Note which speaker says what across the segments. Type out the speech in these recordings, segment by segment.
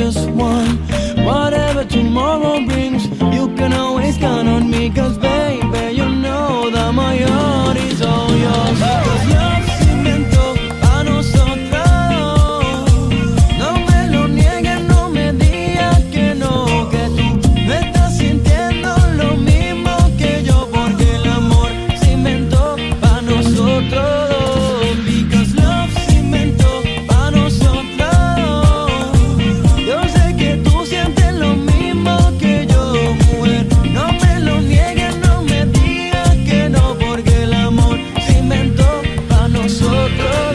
Speaker 1: just one. Whatever tomorrow brings, you can always count on me. Cause baby, you know that my heart is all yours. Cause love se inventó a nosotros. No me lo niegues, no me digas que no, que tú no estás sintiendo lo mismo que yo, porque el amor se inventó a nosotros. Because love se inventó a nosotros. Yo sé que tú sientes lo mismo que yo, mujer. No me lo niegues, no me digas que no, porque el amor se inventó a nosotros.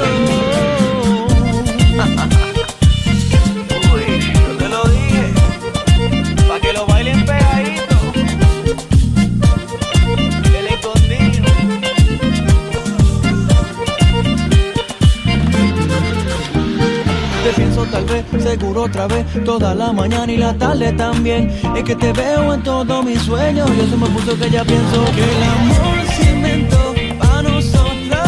Speaker 1: Uy, yo te lo dije, pa' que lo bailen pegadito. El escondido. Te pienso tal vez, seguro otra vez, toda la mañana y la tarde también. Es que te veo en todos mis sueños y eso me puso que ya pienso que el amor se inventó a nosotros.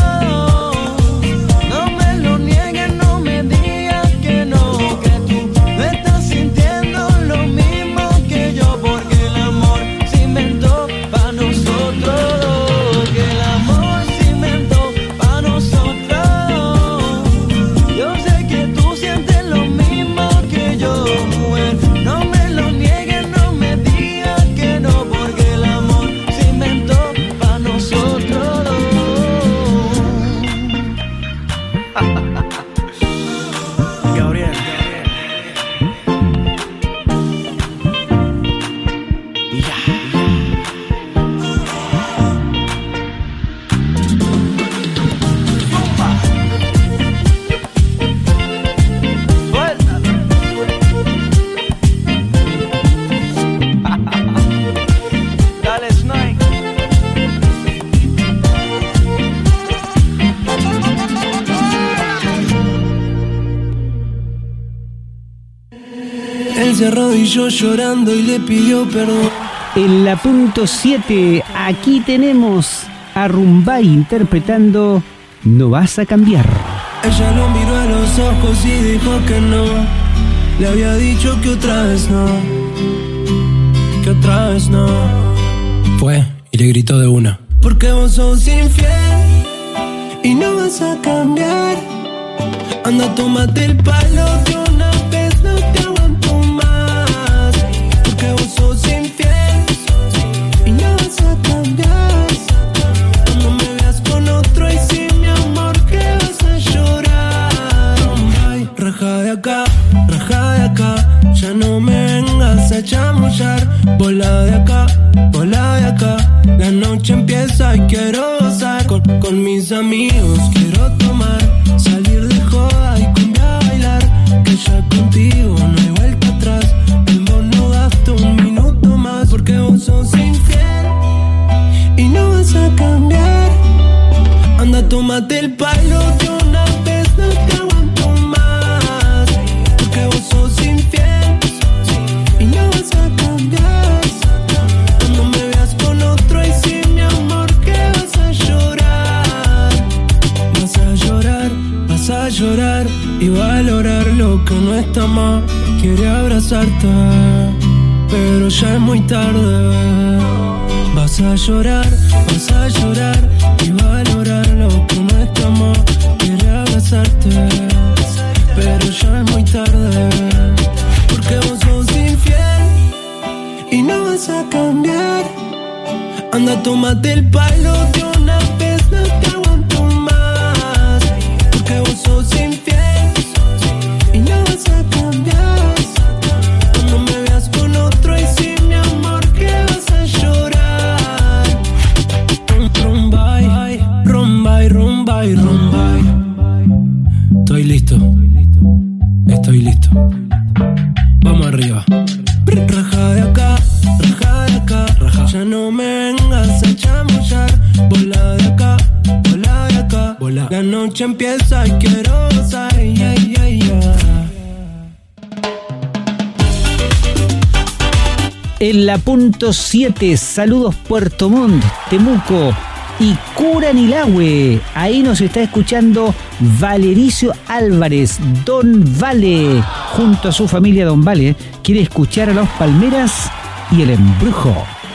Speaker 1: No me lo niegues, no me digas que no, que tú no estás sintiendo lo mismo que yo, porque el amor se inventó a nosotros. Que el amor se inventó a nosotros. Yo sé que tú sientes lo mismo que yo, mujer. No me lo niegues, no me digas que no, porque el amor se inventó a nosotros. Gabriel. Y ya. Suéltalo. Dale, Snake. Él se arrodilló llorando y le pidió perdón.
Speaker 2: En la punto 7, aquí tenemos a Rumbay interpretando No vas a cambiar.
Speaker 1: Ella lo miró a los ojos y dijo que no. Le había dicho que otra vez no, que otra vez no. Fue y le gritó de una. Porque vos sos infiel y no vas a cambiar. Anda, tómate el palo de una vez, no te aguanto más. Porque vos sos infiel y no vas a cambiar. Cuando me veas con otro y sí, mi amor, que vas a llorar. Ay, raja de acá, ya no me vengas a chamullar. Bola de acá, la noche empieza y quiero gozar. Con mis amigos quiero tomar, salir de joda y cumbia a bailar. Que ya contigo no hay vuelta atrás. En vos no gasto un minuto más. Porque vos sos infiel y no vas a cambiar. Anda, tómate el palo de una vez, no te aguanto más. Porque vos sos infiel y no vas a cambiar. Cuando me veas con otro y sí, mi amor, que vas a llorar. Vas a llorar y valorar lo que no está más. Quiere abrazarte, pero ya es muy tarde. Vas a llorar y valorar lo que no está más. Quiere abrazarte, pero ya es muy tarde. Porque vos sos infiel y no vas a cambiar. Anda, tómate el palo de una vez, no te aguanto más. Porque vos sos infiel y no vas a cambiar. Cuando me veas con otro y sí, mi amor, que vas a llorar. Rumbay. Estoy listo. Vamos arriba. Raja de acá, ya no me vengas a chamullar. Bola de acá, la noche empieza y quiero gozar.
Speaker 2: En la punto 7, saludos Puerto Montt, Temuco, y Curanilahue. Ahí nos está escuchando Valericio Álvarez, Don Vale, junto a su familia Don Vale. Quiere escuchar a Los Palmeras y El Embrujo.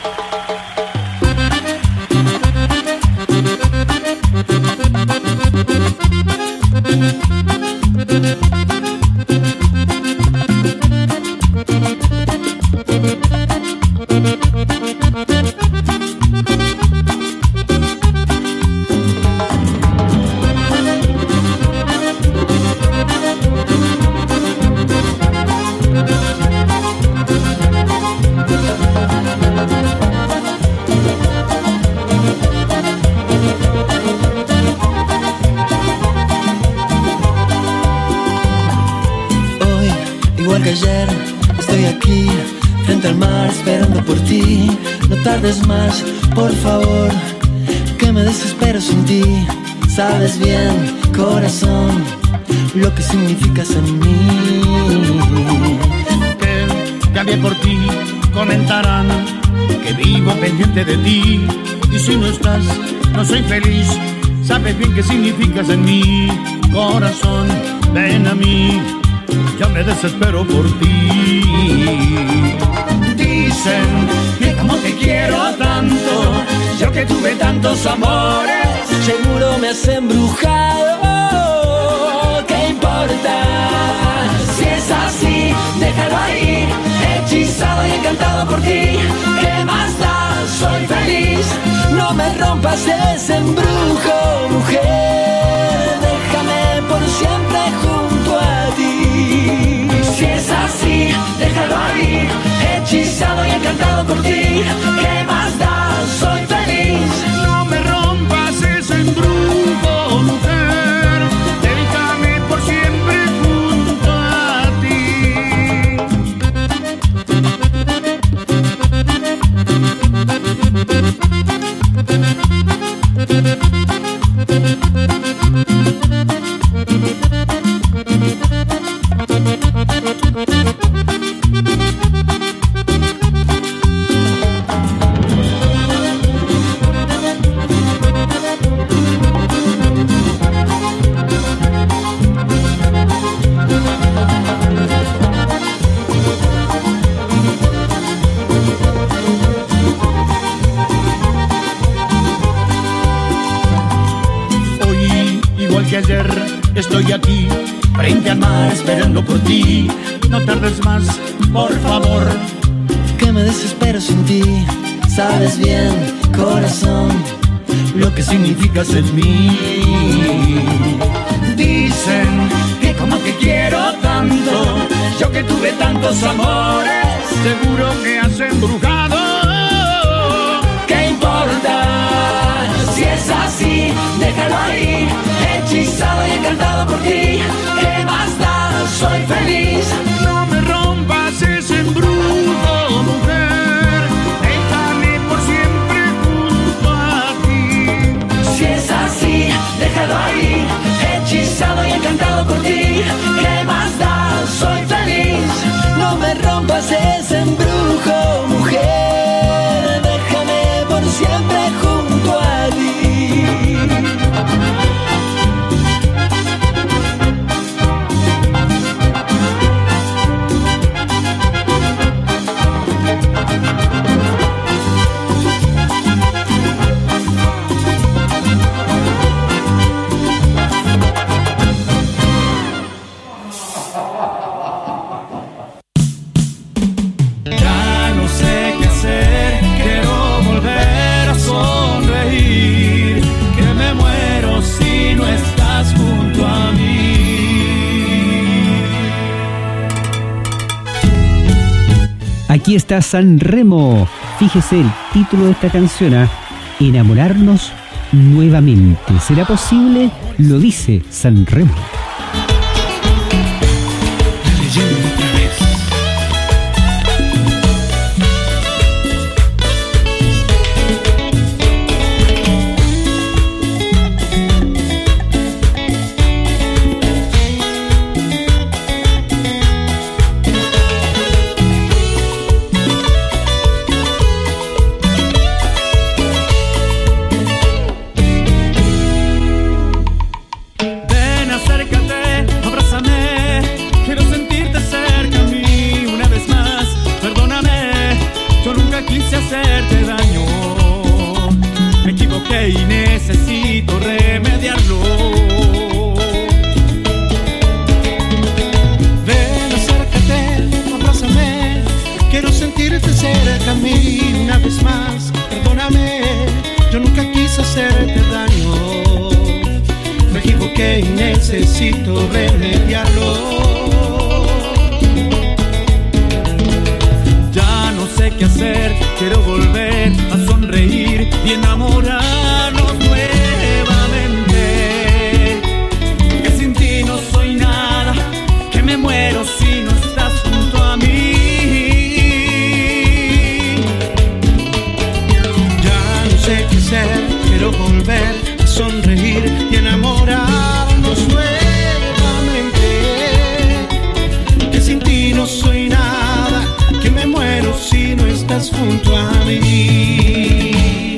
Speaker 3: Más, por favor, que me desespero sin ti. Sabes bien, corazón, lo que significas en mí.
Speaker 4: Que cambié por ti, comentarán que vivo pendiente de ti. Y si no estás, no soy feliz. Sabes bien qué significas en mí. Corazón, ven a mí, ya me desespero por ti. Dicen que como te quiero tanto, yo que tuve tantos amores,
Speaker 3: seguro me has embrujado. ¿Qué importa? Si es así, déjalo ahí, hechizado y encantado por ti. ¿Qué más da? Soy feliz. No me rompas ese embrujo, mujer. Déjame por siempre junto a ti. Si es así, déjalo ahí, hechizado y encantado por ti. ¿Qué más da? Soy feliz.
Speaker 4: No me rompas ese embrujo, mujer. Déjame por siempre junto a ti. Ayer estoy aquí, frente al mar, esperando por ti. No tardes más, por favor,
Speaker 3: que me desespero sin ti. Sabes bien, corazón, lo que significas en mí.
Speaker 4: Dicen que como te quiero tanto, yo que tuve tantos amores, seguro que has embrujado.
Speaker 3: ¿Qué importa? Si es así, déjalo ahí, hechizado y encantado por ti. ¿Qué más da? Soy feliz.
Speaker 4: No me rompas ese embrujo, mujer. Déjame por siempre junto a ti.
Speaker 3: Si es así, déjalo ahí, hechizado y encantado por ti. ¿Qué más da? Soy feliz. No me rompas ese embrujo, mujer. Déjame por siempre junto a ti.
Speaker 2: Aquí está San Remo. Fíjese el título de esta canción, Enamorarnos nuevamente. ¿Será posible? Lo dice San Remo.
Speaker 5: necesito remediarlo.
Speaker 4: Ya no sé qué hacer, quiero volver a sonreír y enamorarnos nuevamente. Que sin ti no soy nada, que me muero si no estás junto a mí.
Speaker 5: Ya no sé qué hacer, quiero volver a sonreír y enamorarnos nuevamente. Que sin ti no soy nada, que me muero si no estás junto a mí.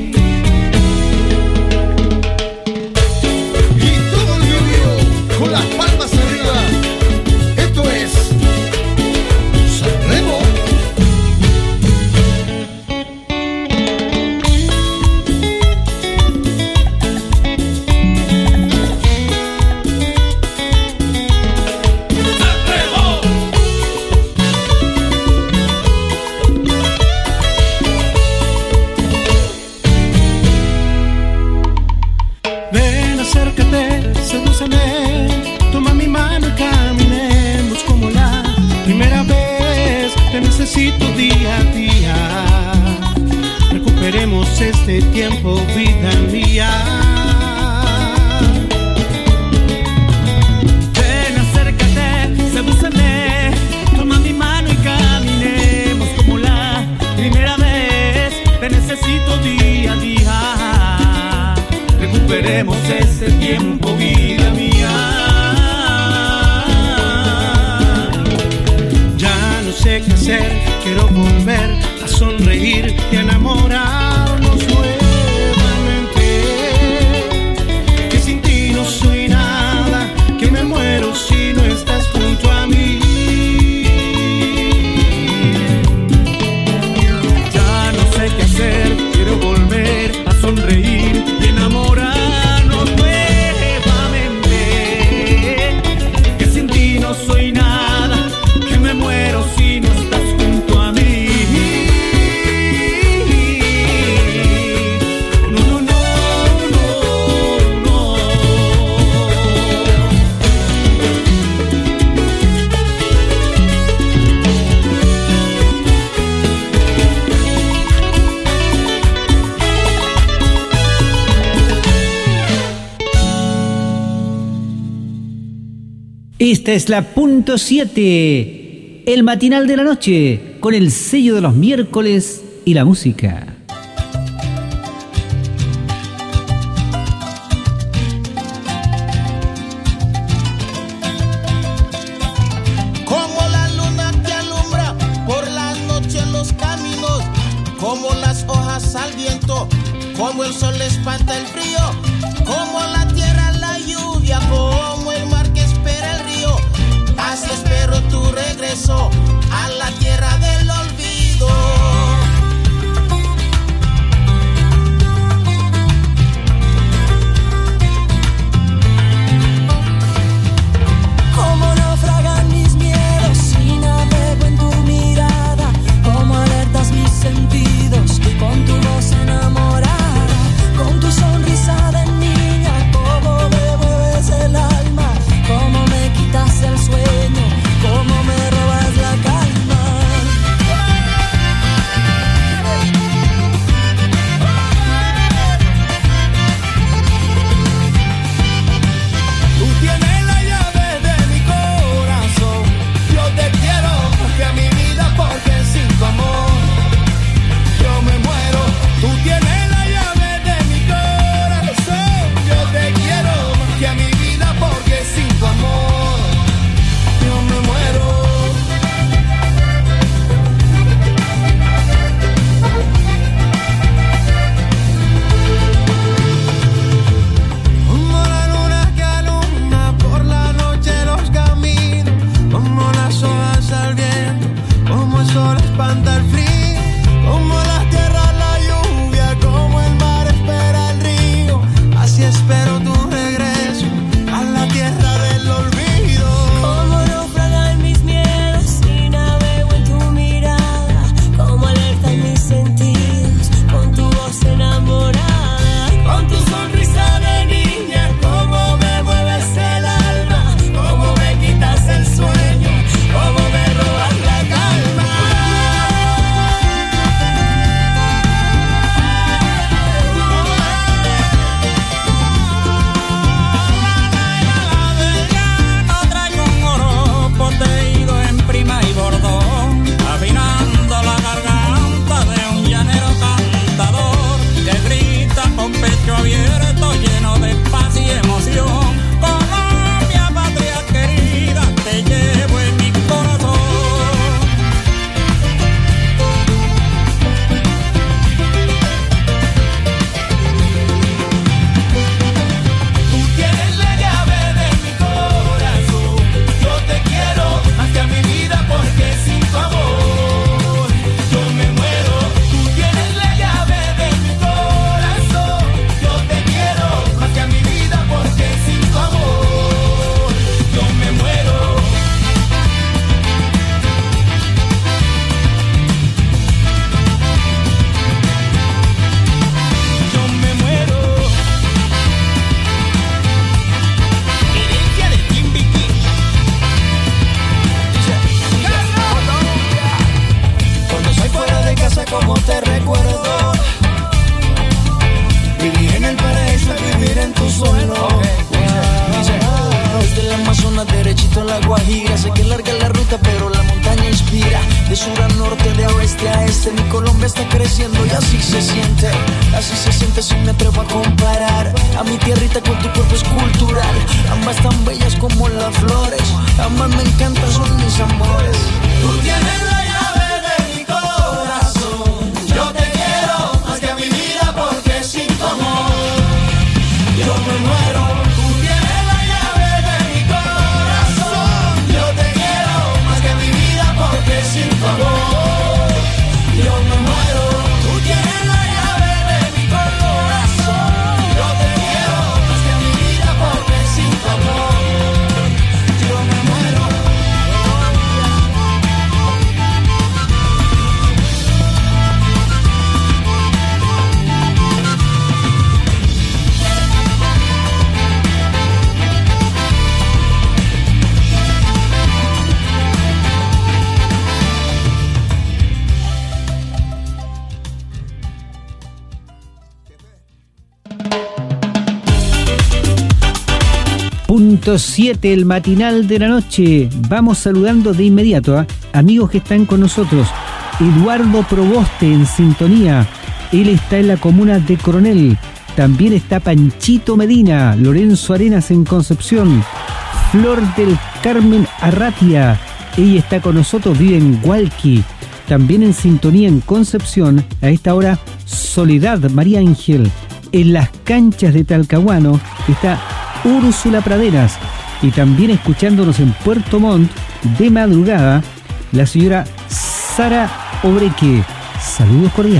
Speaker 6: Y todo el violín con las palmas arriba. Esto es Sanremo.
Speaker 5: Ven, acércate, sedúceme, toma mi mano y caminemos como la primera vez. Te necesito día a día, recuperemos este tiempo, vida mía.
Speaker 4: Ven, acércate, sedúceme, toma mi mano y caminemos como la primera vez. Te necesito día a día, recuperemos ese tiempo, vida mía.
Speaker 5: Ya no sé qué hacer, quiero volver a sonreír y enamorarnos nuevamente. Que sin ti no soy nada, que me muero si no estás junto a mí.
Speaker 4: Ya no sé qué hacer, quiero volver a sonreír y enamorarnos nuevamente. Que sin ti no soy nada, que me muero si no estás junto a mí. No, no, no, no, no.
Speaker 2: Esta es la punto 7, el matinal de la noche, con el sello de los miércoles y la música.
Speaker 7: Como la luna que alumbra por la noche en los caminos, como las hojas al viento, como el sol espanta el frío, como la tierra la lluvia, como el mar que espera el río. Así espero tu regreso a la tierra del olvido.
Speaker 3: Como naufragan mis miedos si navego en tu mirada, como alertas mis sentidos con tu voz enamorada, con tu sonrisa de niña, como me mueves el alma, como me quitas el sueño,
Speaker 8: bonito en la Guajira. Sé que es larga la ruta, pero la montaña inspira. De sur a norte, de oeste a este, mi Colombia está creciendo y así se siente si me atrevo a comparar a mi tierrita con tu cuerpo escultural. Ambas tan bellas como las flores, ambas me encantan, son mis amores.
Speaker 3: Tú tienes la llave de mi corazón, yo te quiero más que a mi vida porque sin tu amor yo me muero. Tú tienes la llave de mi corazón, yo te quiero más que a mi vida porque sin tu amor yo me muero. Tú tienes la llave de mi corazón, yo te quiero más que a mi vida porque sin tu amor yo me muero.
Speaker 2: Punto 7, el matinal de la noche. Vamos saludando de inmediato a amigos que están con nosotros. Eduardo Proboste en sintonía. Él está en la comuna de Coronel. También está Panchito Medina, Lorenzo Arenas en Concepción. Flor del Carmen Arratia. Ella está con nosotros, vive en Hualqui. También en sintonía en Concepción. A esta hora, Soledad María Ángel. En las canchas de Talcahuano está Úrsula Praderas, y también escuchándonos en Puerto Montt de madrugada, la señora Sara Obreque. Saludos cordiales.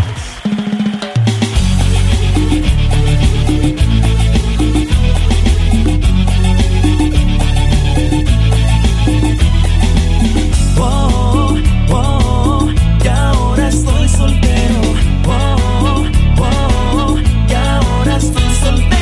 Speaker 8: Y ahora estoy soltero. Y ahora estoy soltero.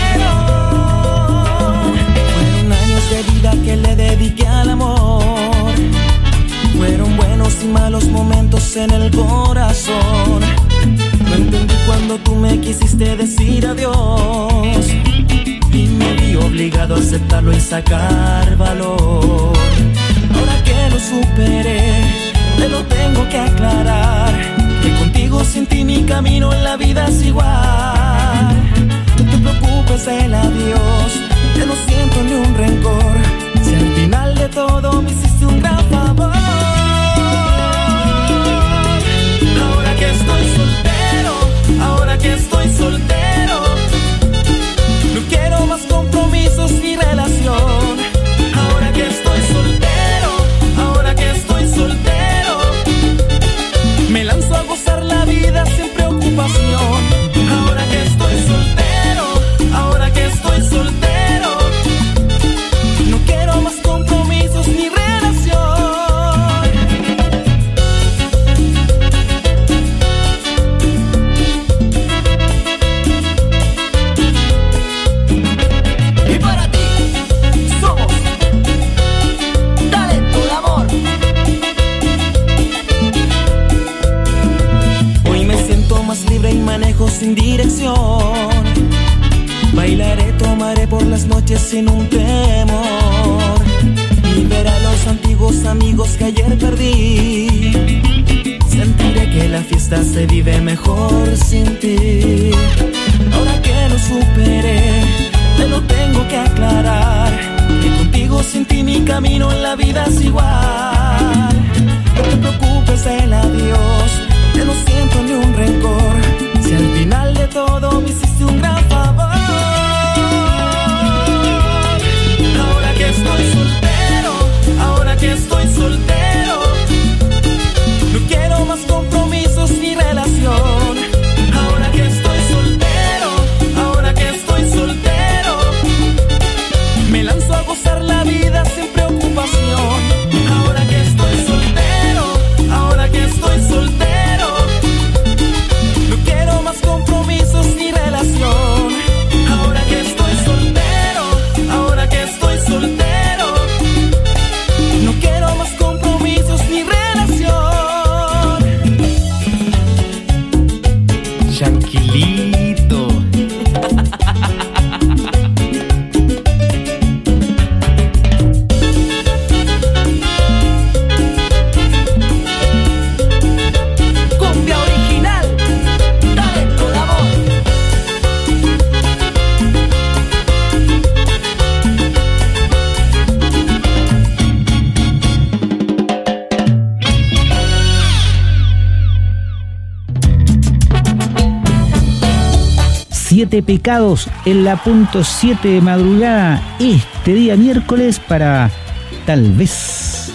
Speaker 8: Que le dediqué al amor. Fueron buenos y malos momentos en el corazón. No entendí cuando tú me quisiste decir adiós, y me vi obligado a aceptarlo y sacar valor. Ahora que lo superé, te lo tengo que aclarar, que contigo sin ti mi camino en la vida es igual. No te preocupes del adiós, que no siento ni un rencor, si al final de todo me hiciste un gran favor. Ahora que estoy soltero, no quiero más compromisos ni relación. Ahora que estoy soltero, me lanzo a gozar la vida sin preocupación. Ahora que estoy soltero, no quiero más compromisos ni relación. Y para ti somos Talento de Amor. Hoy me siento más libre y manejo sin dirección. Bailaré, tomaré por las noches sin un temor, y ver a los antiguos amigos que ayer perdí. Sentiré que la fiesta se vive mejor sin ti. Ahora que lo superé, te lo tengo que aclarar, que contigo sin ti mi camino en la vida es igual. No te preocupes del adiós, que no siento ni un rencor, si al final de todo me hiciste un gran favor. Ahora que estoy soltero, no quiero más compromisos ni relación. Ahora que estoy soltero, me lanzo a gozar la vida sin preocupación. Ahora que estoy
Speaker 2: 7 pecados en la punto 7 de madrugada este día miércoles para Tal vez.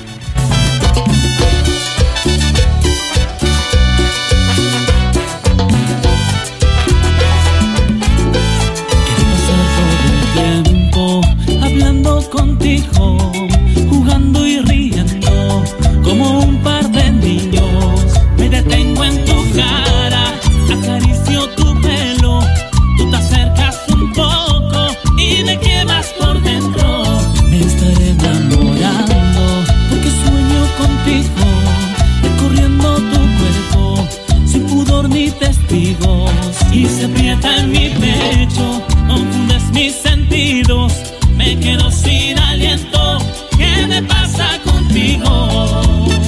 Speaker 8: Quiero pasar todo el tiempo hablando contigo, jugando y riendo como un par de niños. Me detengo en tu cara, acaricio tu pelo, tú te acercas un poco y me quemas por dentro. Me estaré enamorando porque sueño contigo, recorriendo tu cuerpo sin pudor ni testigos. Y se aprieta en mi pecho, confundes mis sentidos, me quedo sin aliento. ¿Qué me pasa contigo?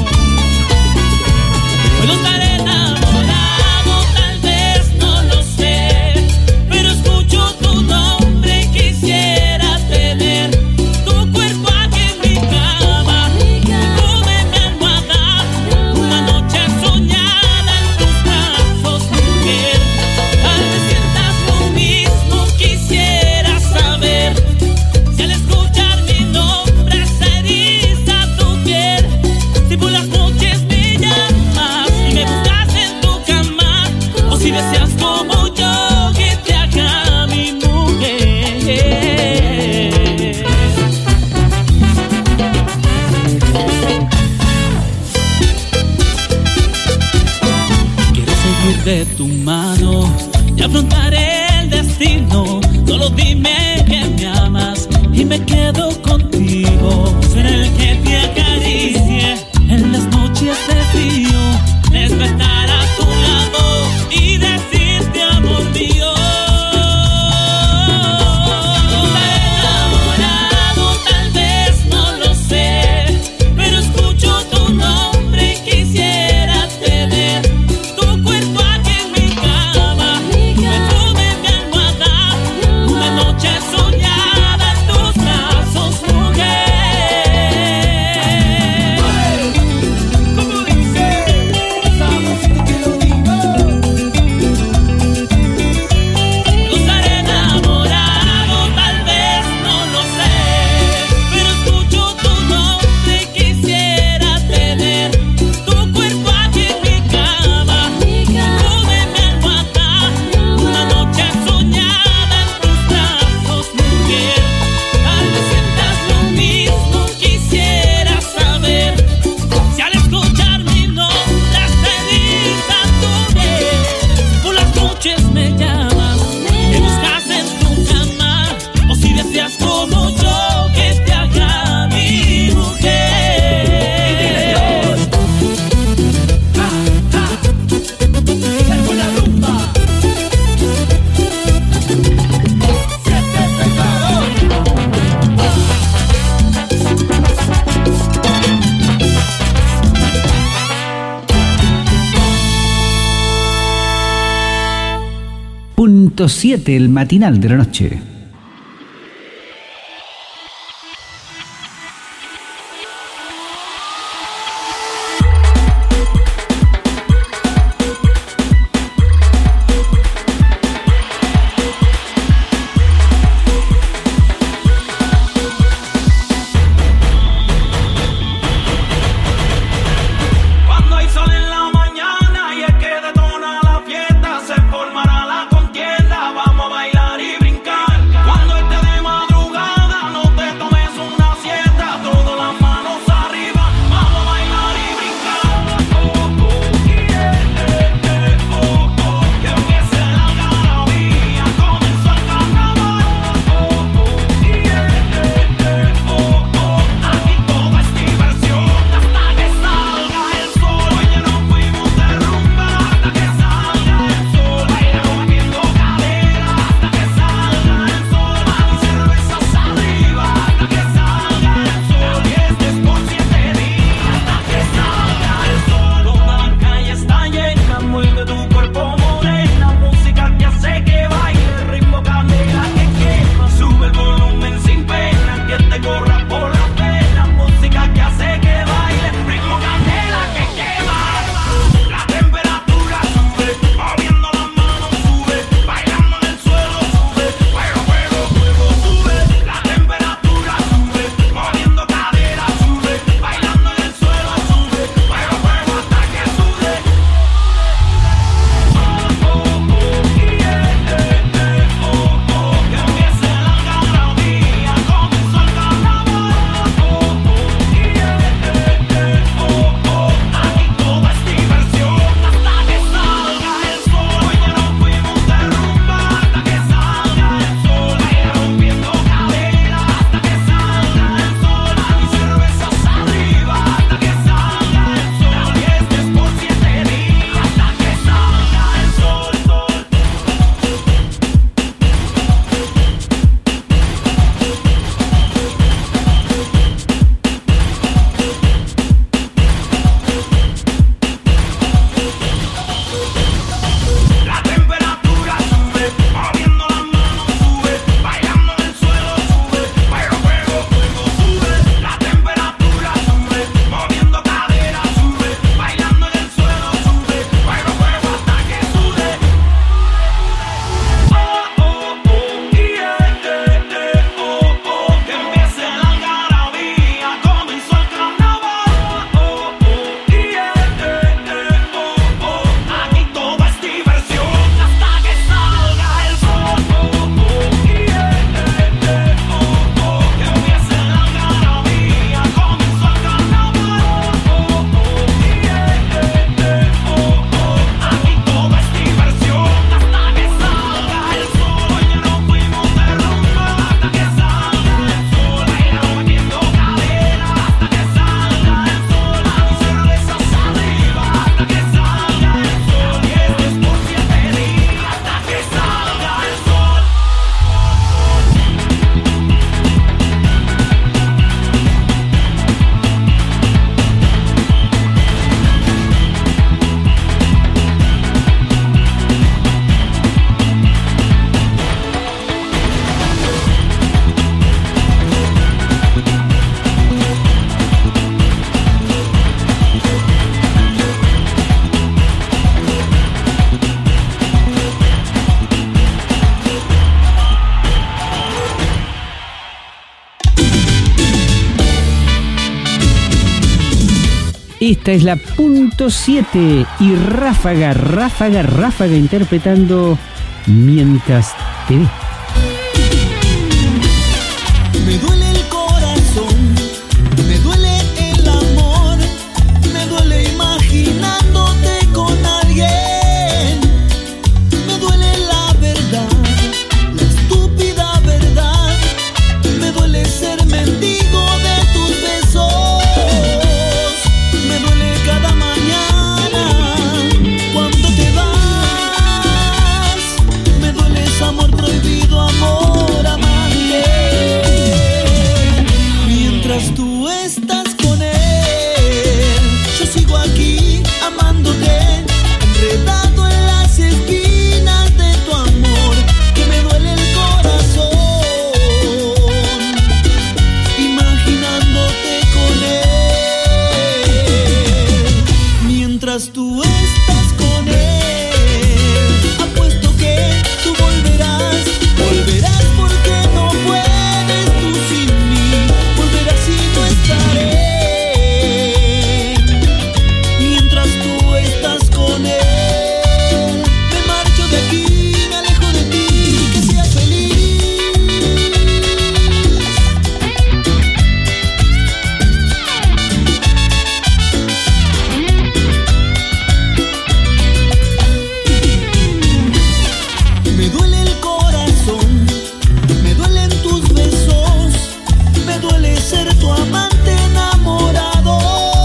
Speaker 8: Puedo estar enamorado, tal vez no lo sé, pero escucho tu nombre y quisiera tener tu cuerpo aquí en mi cama. Come mi almohada, una noche soñada en tus brazos, mujer. Tal vez sientas lo mismo, quisiera saber si al escuchar mi nombre se eriza tu piel, si por las noches me llamas y me buscas en tu cama, o si deseas como yo que te haga mi mujer. Quiero seguir de tu mano y afrontar el destino. Solo dime que me amas y me quedo contigo. Seré el que te acaricie en las noches de frío, despertar a tu lado y decirte amor mío. Estaré enamorado, tal vez no lo sé, pero escucho tu nombre y quisiera tener tu cuerpo aquí en mi cama. Perfume en mi almohada, una noche soñada en tus brazos, mujer. ¿Cómo dice? Sabes que te lo digo. Puedo estar enamorado, tal vez no lo sé, pero escucho tu nombre y quisiera tener tu cuerpo aquí en mi cama. Perfume en mi almohada, una noche soñada en tus brazos, mujer. Tal vez sientas lo mismo, quisiera saber si al escuchar mi nombre se eriza tu piel. Por las noches me llamas, me buscas en tu cama, o si deseas como yo que te haga mi mujer. Con la rumba.
Speaker 2: Punto 7, el matinal de la noche.
Speaker 9: Cuando hay sol en la mañana y es que detona la fiesta, se formará la contienda. Vamos a bailar y brincar.
Speaker 2: Esta es la punto 7 y Ráfaga interpretando Mientras te ve.
Speaker 5: Me duele el corazón, me duele el amor, me duele imaginándote con alguien. Me duele la verdad, la estúpida verdad. Me duele ser mendigo de tus besos. Me duele cada mañana cuando te vas. Me duele ese amor prohibido, amor amante. Mientras tú estás con él, yo sigo aquí amándote, enredado en las espinas de tu amor, que me duele el corazón, imaginándote con él. Mientras tú estás con él, apuesto que tú volverás, volverás porque no puedes tú sin mí, volverás y no estaré. Mientras tú estás con él, me marcho de aquí, me alejo de ti, que seas feliz. Me duele el corazón, me duelen tus besos, me duele ser tu amante enamorado.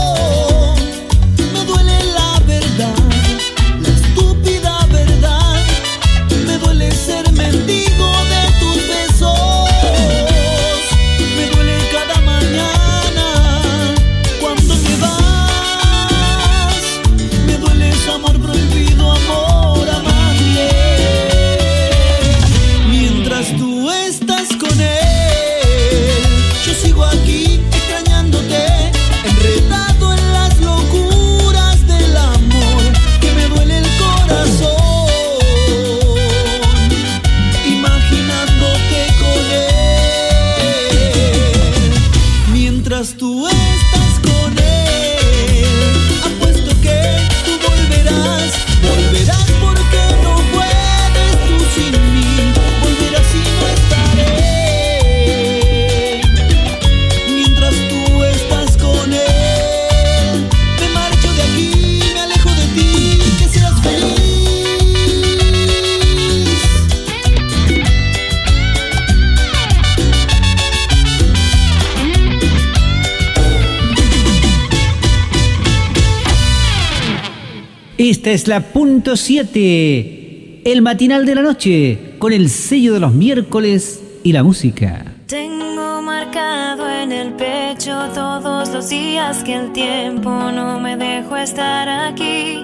Speaker 5: Me duele la verdad, la estúpida verdad. Me duele ser mendigo de tus besos. Me duele cada mañana cuando te vas. Me duele ese amor prohibido, amor amante. Mientras tú estás con él, yo sigo aquí extrañándote, enredado en las locuras del amor, que me duele el corazón, imaginándote con él. Mientras tú estás con él, apuesto que tú volverás, volverás porque no puedes tú sin mí, volverás y no estaré. Mientras tú estás con él, me marcho de aquí, me alejo de ti, que seas feliz.
Speaker 2: Esta es la punto 7, el matinal de la noche, con el sello de los miércoles y la música.
Speaker 10: Tengo marcado en el pecho todos los días que el tiempo no me dejó estar aquí.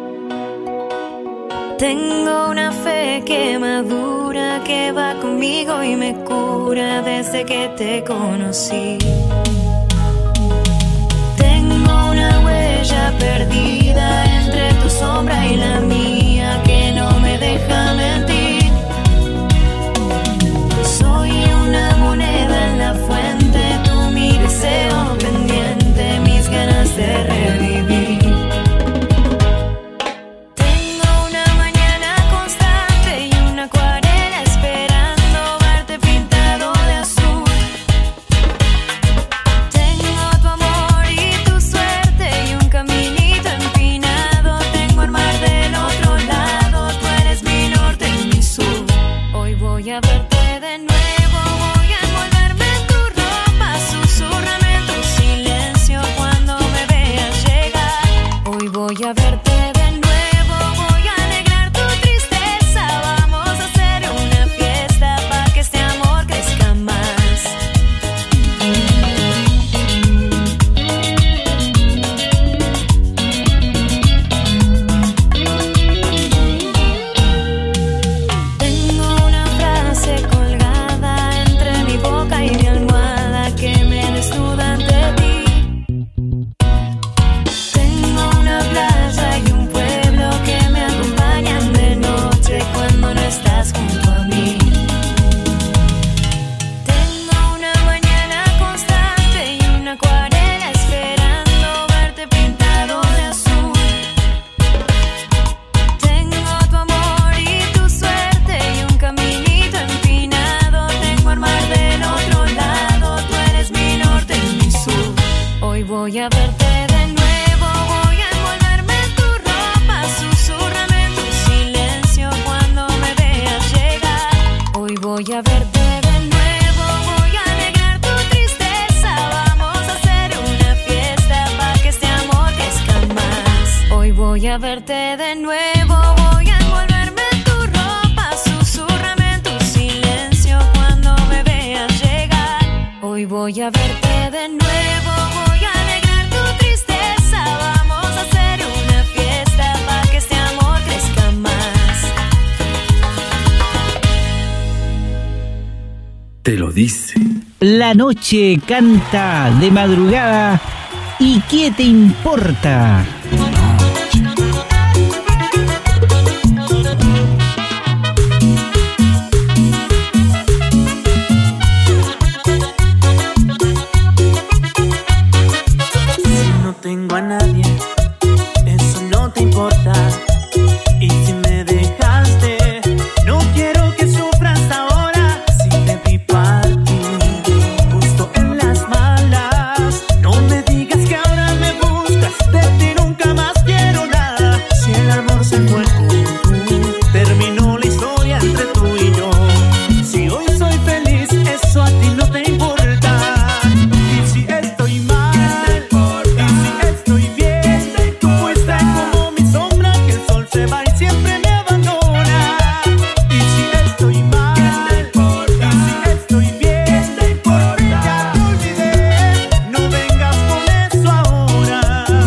Speaker 10: Tengo una fe que madura, que va conmigo y me cura desde que te conocí. Tengo una huella perdida entre tu sombra y la mía que no me deja mentir. Soy una moneda en la fuente, tú mi deseo pendiente, mis ganas de revivir. Tengo una mañana constante y una acuarela esperando verte pintado de azul. Tengo tu amor y tu suerte y un caminito empinado. Tengo el mar del otro lado, tú eres mi norte y mi sur. Hoy voy a verte de nuevo, voy a envolverme en tu ropa, susurrame en tu silencio cuando me veas llegar. Hoy voy a verte de nuevo, voy a alegrar tu tristeza. Vamos a hacer una fiesta para que este amor crezca más. Tengo una frase colgada entre mi boca y mi almohada que me desnuda ante ti. Tengo una playa y voy a verte de nuevo, voy a envolverme en tu ropa, susúrrame en tu silencio cuando me veas llegar. Hoy voy a verte de nuevo, voy a alegrar tu tristeza, vamos a hacer una fiesta para que este amor crezca más.
Speaker 11: Te lo dice.
Speaker 2: La noche canta de madrugada. ¿Y qué te importa?
Speaker 8: Si no tengo a nadie, eso no te importa. Y si me dejaste, no quiero que sufras ahora. Si te vi partir, justo en las malas, no me digas que ahora me buscas. De ti nunca más quiero nada. Si el amor se fue con tú, terminó la historia entre tú y yo. Si hoy soy feliz, eso a ti no te importa. Y si estoy mal, y si estoy bien, tú fuiste como mi sombra, que el sol se va y siempre me abandona. Y si estoy mal, y si estoy bien, por fin ya te olvidé. No vengas con eso ahora.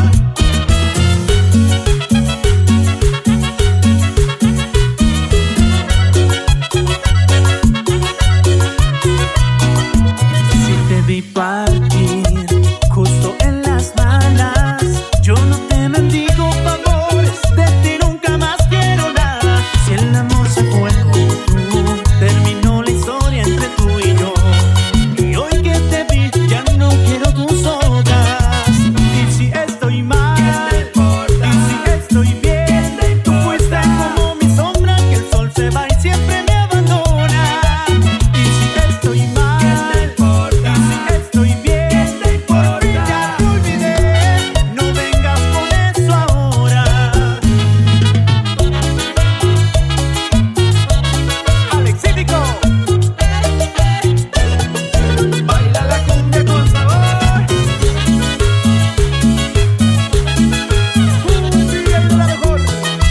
Speaker 8: Si te vi partir, justo en las malas, yo no te mendigo favores, de ti nunca más quiero nada. Si el amor se fue con tú, terminó la historia entre tú y yo. Y hoy que te vi, ya no quiero tus obras. Y si estoy mal, y si estoy bien, tú fuiste como mi sombra, que el sol se va y siempre me abandona. Y si estoy mal, y si estoy bien, por fin ya te olvidé. No vengas con eso ahora. Alexítico, baila la cumbia con sabor. Viviendo la mejor.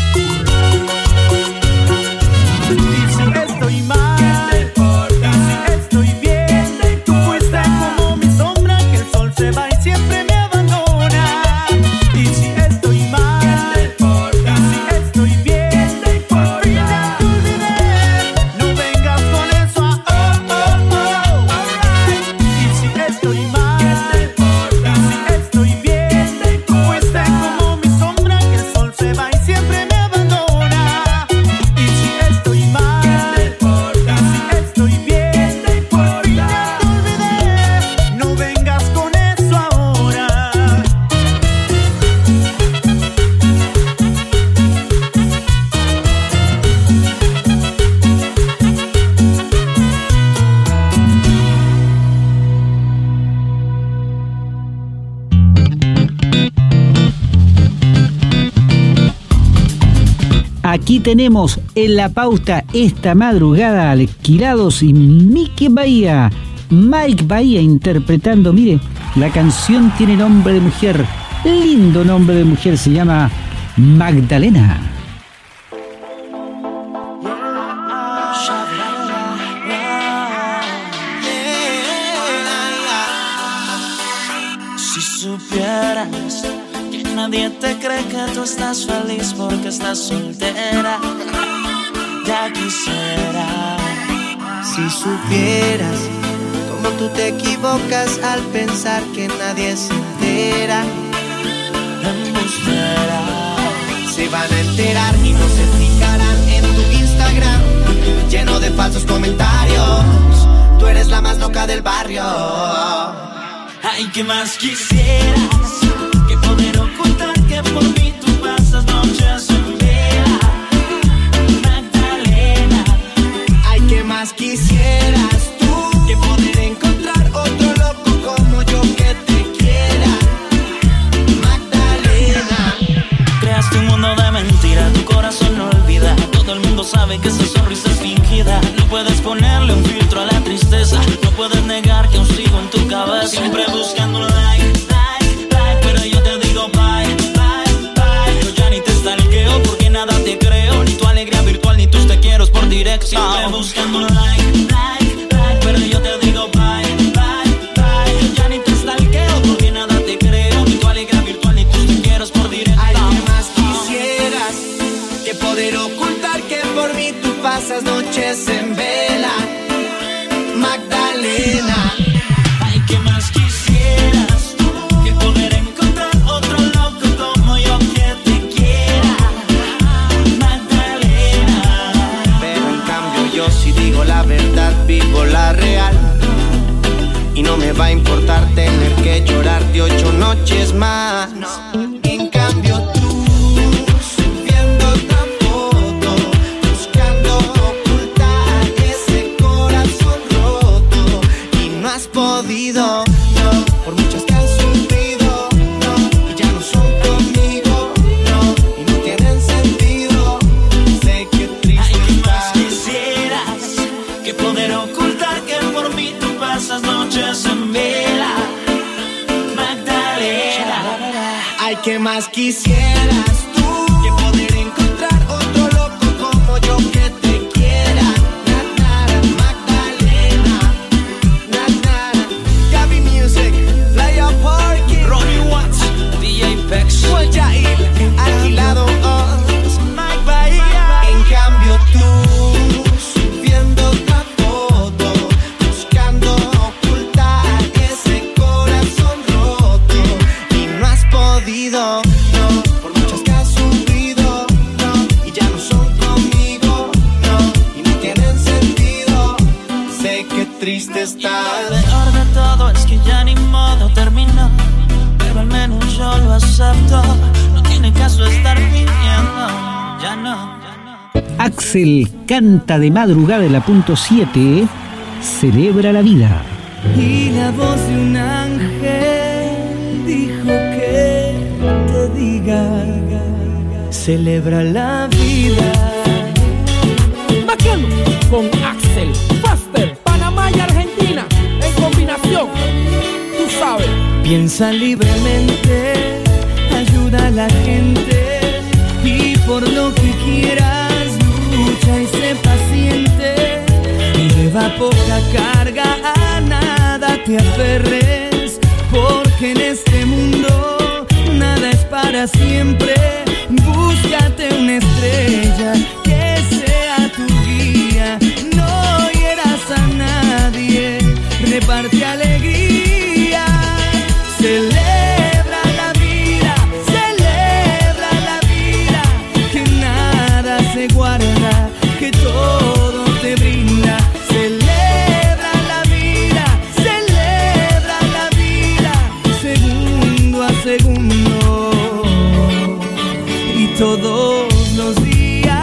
Speaker 8: Y si estoy mal, y si estoy bien, tú fuiste como mi sombra, que el sol se va y siempre me abandona. Y si estoy mal, y si estoy bien, por fin ya te olvidé. No vengas con eso Y si estoy mal, y si estoy bien, tú fuiste como mi sombra, que el sol se va y siempre me abandona. Y si estoy mal, y si estoy bien, por fin ya te olvidé. No vengas con eso ahora.
Speaker 2: Aquí tenemos en la pauta esta madrugada Alquilados y Mike Bahía. Mike Bahía interpretando, mire, la canción tiene nombre de mujer, lindo nombre de mujer, se llama Magdalena.
Speaker 8: Si supieras que nadie te cree que tú estás feliz porque estás soltera, ya quisiera.
Speaker 5: Si supieras cómo tú te equivocas al pensar que nadie se entera.
Speaker 8: Embustera.
Speaker 5: Se van a enterar y no se fijarán en tu Instagram, lleno de falsos comentarios. Tú eres la más loca del barrio.
Speaker 8: Ay, ¿qué más quisieras? Que poder ocultar que por mí tú pasas noches en vela, Magdalena.
Speaker 5: Ay, ¿qué más quisieras tú? Que poder encontrar otro loco como yo que te quiera, Magdalena.
Speaker 8: Creaste un mundo de mentira, tu corazón no olvida. Todo el mundo sabe que esa sonrisa es fingida. No puedes ponerle un filtro a la tristeza. No puedes negar que aún sigo en tu cabeza. Siempre buscando un like, pero yo te digo bye, bye, bye. Yo ya ni te
Speaker 5: pasas noches en vela, Magdalena.
Speaker 8: Ay, ¿qué más quisieras tú que poder encontrar otro loco como yo que te quiera, Magdalena?
Speaker 5: Pero en cambio yo si digo la verdad, vivo la real. Y no me va a importar tener que llorarte 8 noches más. En cambio tú, viendo otra foto, buscando ocultar ese corazón roto. Y no has podido, no, por muchas que has sufrido, no, y ya no son conmigo, no, y no tienen sentido. Sé que triste
Speaker 8: ay, ¿qué más
Speaker 5: estás.
Speaker 8: quisieras que poder ocultar que por mí tú pasas noches en vela, Magdalena?
Speaker 5: Ay, ¿qué más quisieras tú que poder encontrar otro loco como yo que te quiera? Nada, Magdalena, nada. Gaby Music, Playa Parking,
Speaker 8: Ronnie Watts, DJ Pex,
Speaker 5: Juan Yair, Alquilado Oz, Mike Bahía. En cambio tú, viendo otra foto, buscando ocultar ese corazón roto. Y no has podido, no, por muchas que has sufrido, no, y ya no son conmigo, no, y no tienen sentido. Sé que triste estás.
Speaker 8: Lo peor de todo es que ya ni modo terminó, pero al menos yo lo acepto. No tiene caso estar fingiendo, ya no.
Speaker 2: Axel canta de madrugada en la punto 7, celebra la vida.
Speaker 3: Y la voz de un ángel dijo que te diga, celebra la vida.
Speaker 11: Bacano con Axel, Faster, Panamá y Argentina en combinación. Tú sabes.
Speaker 3: Piensa libremente, ayuda a la gente y por lo que quieras lucha y sé paciente. Y lleva poca carga, a nada te aferres, porque en este mundo nada es para siempre. Búscate una estrella que sea tu guía, no hieras a nadie, reparte alegría. Celebra la vida, que nada se guarda, que todo te brinda. Celebra la vida, segundo a segundo, y todos los días.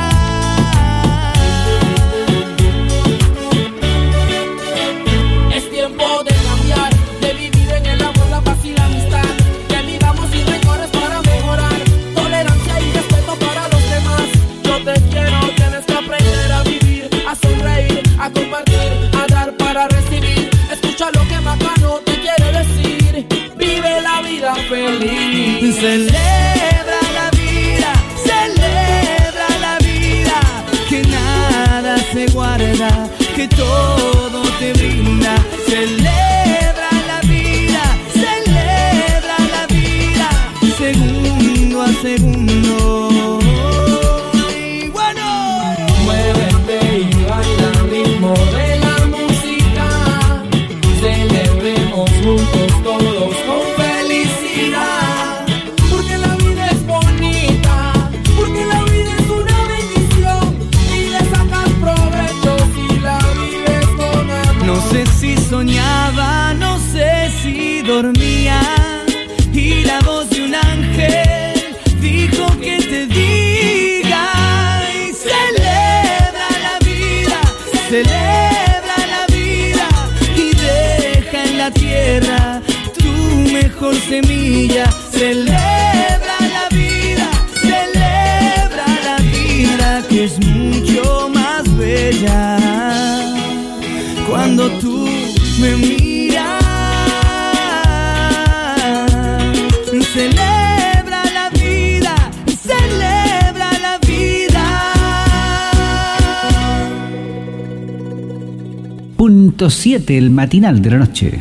Speaker 11: Es tiempo de cambiar, de vivir en el amor, la paz y la amistad. Que vivamos sin rencores para mejorar, tolerancia y respeto para los demás. Yo te quiero, tienes que aprender a vivir, a sonreír, a compartir, a dar para recibir. Escucha lo que Bacano te quiere decir, vive la vida feliz.
Speaker 3: Celebra la vida, que nada se guarda, que todo te brinda. Celebra la vida, segundo a segundo. Y bueno,
Speaker 11: Muévete y baila al ritmo de la música. Celebremos juntos todos con felicidad. Porque la vida es bonita, porque la vida es una bendición. Y le sacas provecho si la vives con amor.
Speaker 3: no sé si soñaba, no sé si dormía, y la voz de un ángel dijo que te diga. Y celebra la vida, y deja en la tierra tu mejor semilla. Celebra la vida, que es mucho más bella cuando tú me miras. Celebra la vida, celebra la vida.
Speaker 2: Punto 7, el matinal de la noche.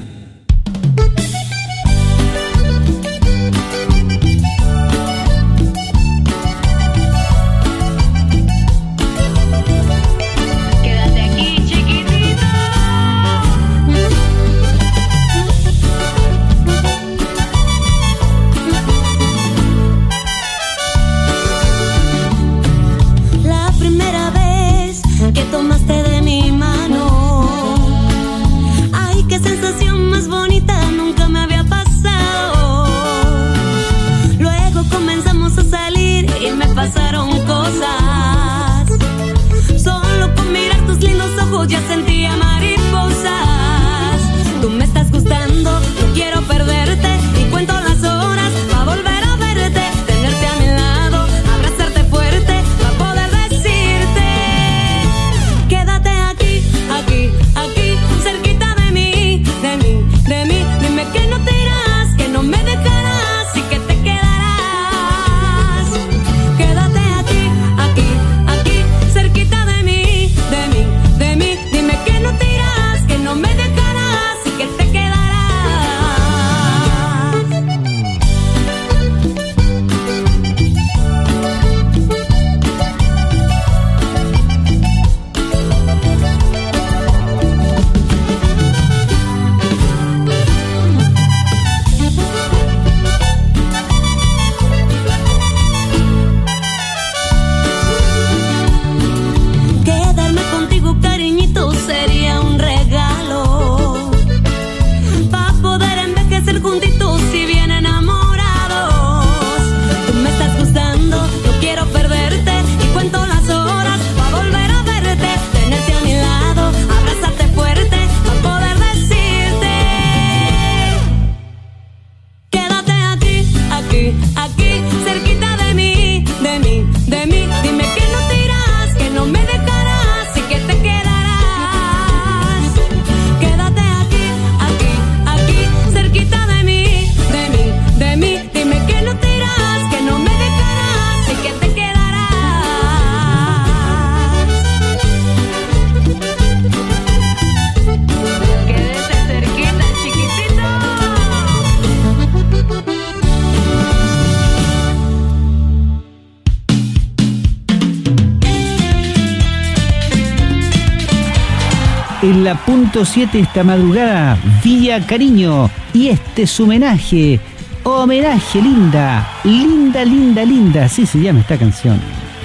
Speaker 2: en la punto 7 esta madrugada, Villa Cariño. Y este es su homenaje. Homenaje, linda, linda, linda, linda. Así se llama esta canción.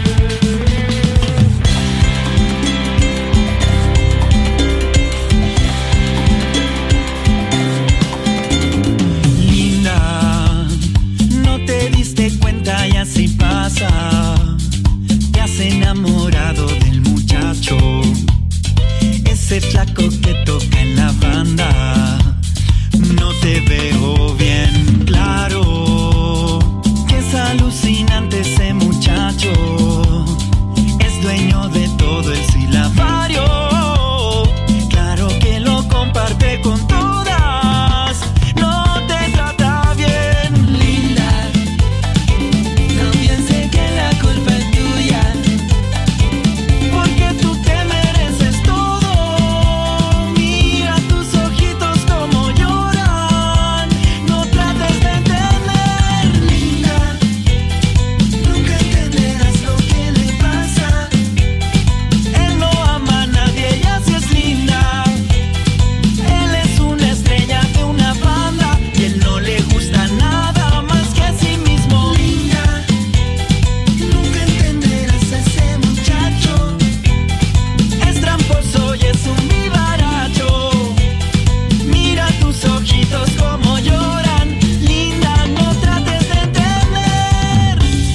Speaker 8: Linda, no te diste cuenta y así pasa. Te has enamorado del muchacho, ese flaco que toca en la banda. No te veo bien claro, que es alucinante ese muchacho. Es dueño de todo el silabario, claro que lo comparte con todas. No te trata bien, linda. No pienses que la culpa es tuya, porque tú te mereces todo. Mira tus ojitos como lloran, no trates de entender, linda. Nunca entenderás lo que le pasa. Él no ama a nadie y así es linda. Él es una estrella de una banda y él no le gusta nada más que a sí mismo, linda. Nunca entenderás a ese muchacho, es tramposo y es un vivaracho. Mira tus ojitos como lloran, linda, no trates de entender.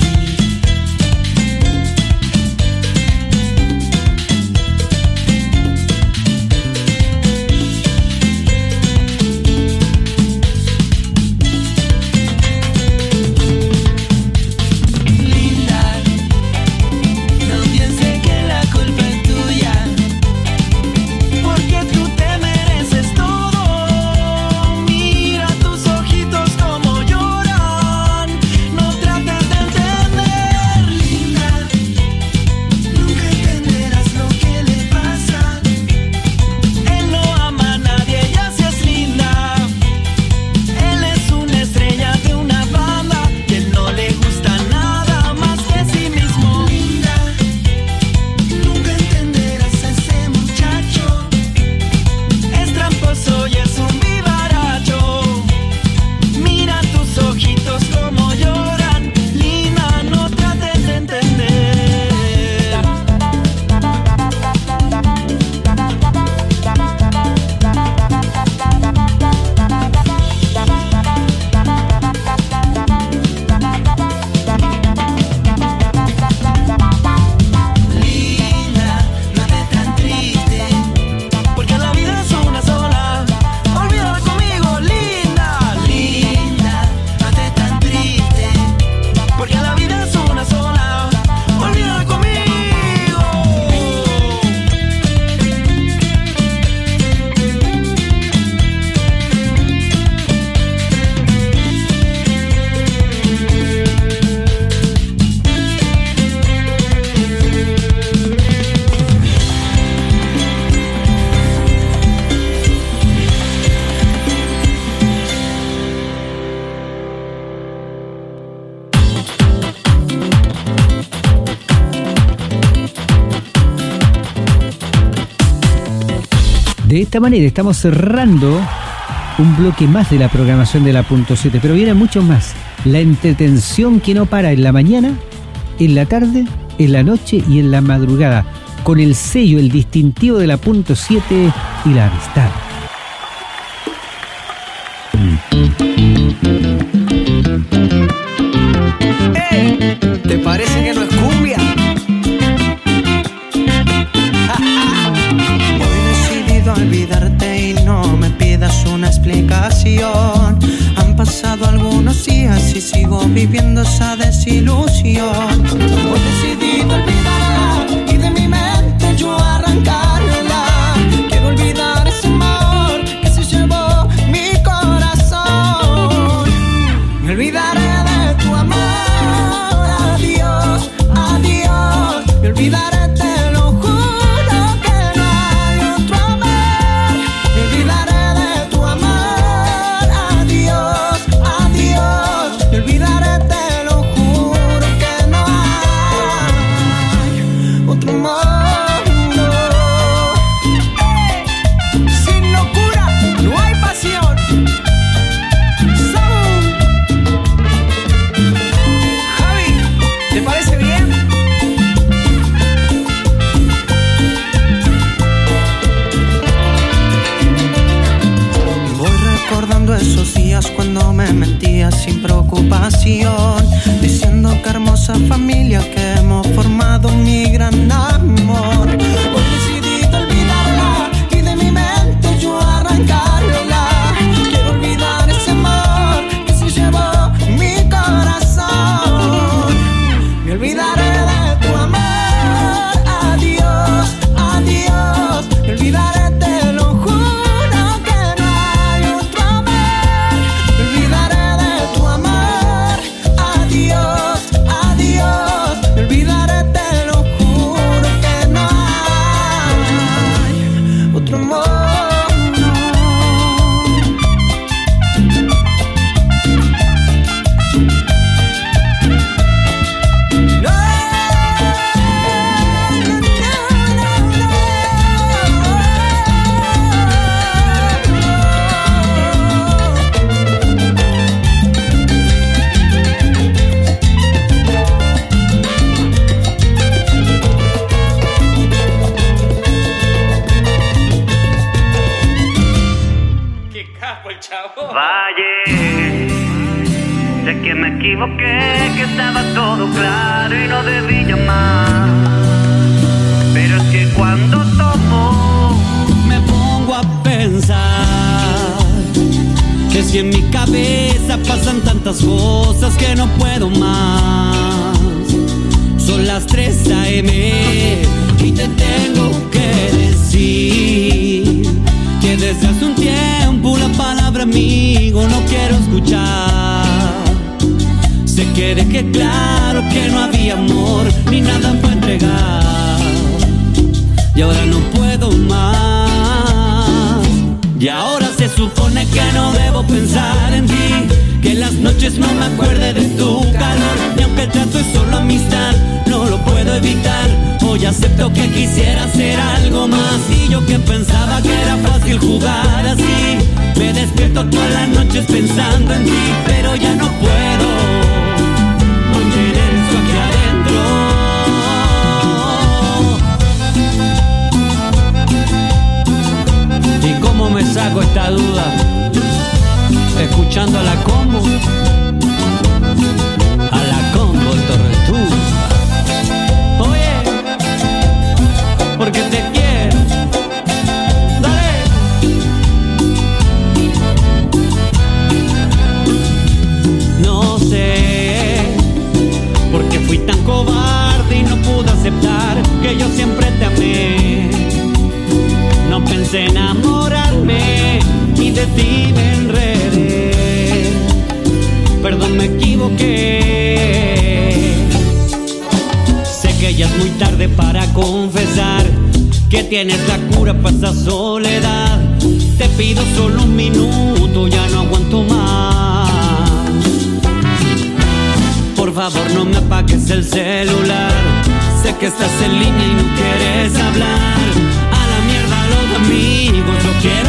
Speaker 8: Linda, no pienses que la culpa es tuya, porque tú te mereces todo. Mira tus ojitos como lloran, no trates de entender, linda. Nunca entenderás lo que le pasa. Él no ama a nadie y así es linda. Él es una estrella de una banda y él no le gusta nada más que a sí mismo, linda. Nunca entenderás a ese muchacho, es tramposo y es un vivaracho. Mira tus ojitos como lloran, linda, no trates de entender. Linda, no estés tan triste, porque la vida es una sola. Olvídala conmigo, linda. Linda, no estés tan triste, porque la vida es una sola. Olvídala conmigo.
Speaker 2: De esta manera estamos cerrando un bloque más de la programación de la punto 7, pero viene mucho más. La entretención que no para en la mañana, en la tarde, en la noche y en la madrugada, con el sello, el distintivo de la punto 7 y la amistad.
Speaker 12: ¿Te parece que no es cumbia? Hoy he decidido olvidarte y no me pidas una explicación. Han pasado algunos días y sigo viviendo esa desilusión. Hoy he decidido olvidarla y de mi mente yo arrancarla. Quiero olvidar ese amor que se llevó mi corazón. Me olvidaré de tu amor. Adiós, adiós. Me olvidaré, te lo juro, que no hay otro amor. Me olvidaré de tu amor. Adiós, adiós. Me olvidaré, te lo juro, que no hay sin preocupación, diciendo que hermosa familia que hemos formado, mi gran amor. Hoy decidí olvidarla y de mi mente yo arrancarla. Quiero olvidar ese amor que se llevó mi corazón. Me olvidaré de tu amor. Adiós, adiós. Me olvidaré, te lo juro que no hay otro amor. Me olvidaré de tu amor. Adiós, adiós. Me olvidaré, te lo juro que no hay otro amor.
Speaker 13: Valle, sé que me equivoqué, que estaba todo claro y no debí llamar. Pero es que cuando tomo
Speaker 14: me pongo a pensar que si en mi cabeza pasan tantas cosas que no puedo más. Son las 3 AM y te tengo que decir que desde hace un tiempo la palabra amigo no quiero escuchar. Sé que dejé claro que no había amor ni nada para entregar, y ahora no puedo más. Y ahora se supone que no debo pensar en ti, que en las noches no me acuerde de tu calor, y aunque el trato es solo amistad, no lo puedo evitar. Hoy acepto que quisiera hacer algo más, y yo que pensaba que era fácil jugar así, me despierto todas las noches pensando en ti, pero ya no puedo mantener eso aquí adentro. ¿Y cómo me saco esta duda? Escuchando a la combo Torretuba. Oye, porque te quiero. Dale. No sé por qué fui tan cobarde y no pude aceptar que yo siempre te amé. No pensé enamorarme y de ti me enredé. Perdón, me equivoqué. Sé que ya es muy tarde para confesar que tienes la cura para esa soledad. Te pido solo un minuto, ya no aguanto más. Por favor, no me apagues el celular. Sé que estás en línea y no quieres hablar. A la mierda los amigos, lo quiero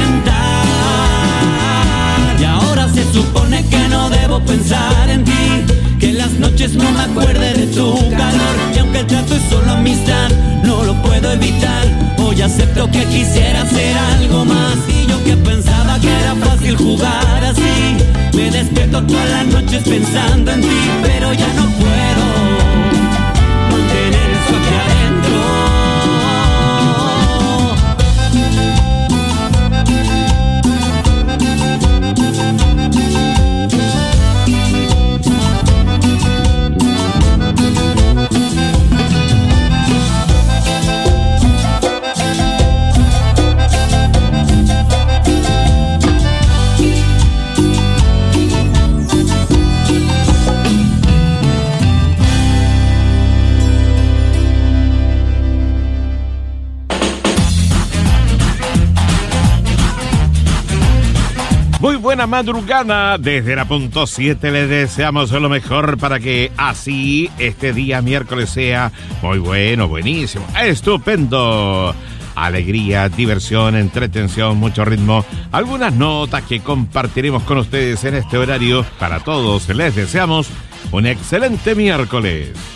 Speaker 14: intentar. Y ahora se supone que no debo pensar en ti, que en las noches no me acuerde de tu calor, y aunque el trato es solo amistad, no lo puedo evitar. Hoy acepto que quisiera hacer algo más, y yo que pensaba que era fácil jugar así, me despierto todas las noches pensando en ti, pero ya no puedo mantener eso aquí adentro.
Speaker 15: Muy buena madrugada, desde la punto 7 les deseamos lo mejor para que así este día miércoles sea muy bueno, buenísimo, estupendo. Alegría, diversión, entretención, mucho ritmo, algunas notas que compartiremos con ustedes en este horario. Para todos les deseamos un excelente miércoles.